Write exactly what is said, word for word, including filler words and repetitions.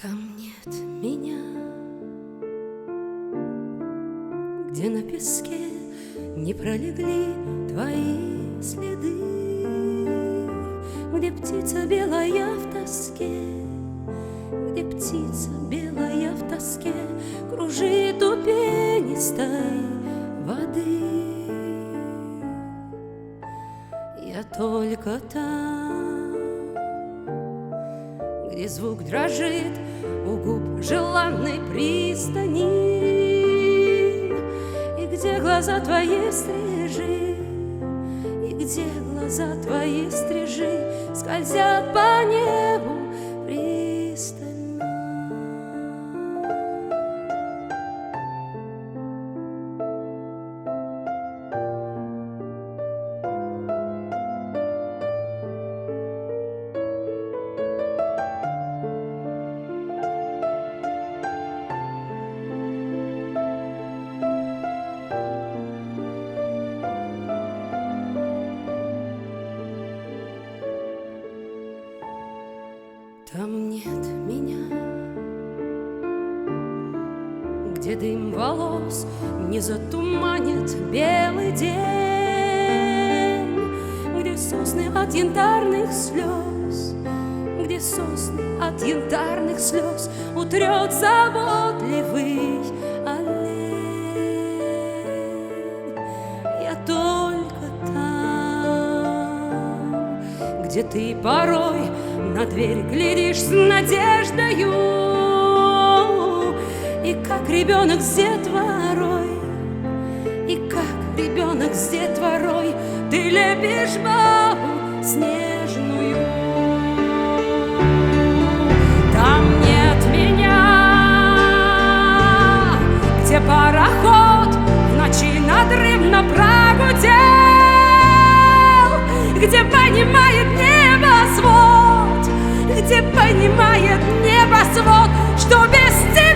Там нет меня, где на песке не пролегли твои следы, где птица белая в тоске, где птица белая в тоске кружит у пенистой воды. Я только там, где звук дрожит у губ желанной пристани, и где глаза твои стрижи, и где глаза твои стрижи скользят по небу пристально. Там нет меня, где дым волос не затуманит белый день, где сосны от янтарных слез, где сосны от янтарных слез утрет заботливый олень. Я только там, где ты порой на дверь глядишь с надеждою, и как ребенок с детворой, и как ребенок с детворой ты лепишь бабу снежную. Там нет меня, где пароход в ночи надрывно прогудел, где понимает небосвод, где понимает небосвод, что без тебя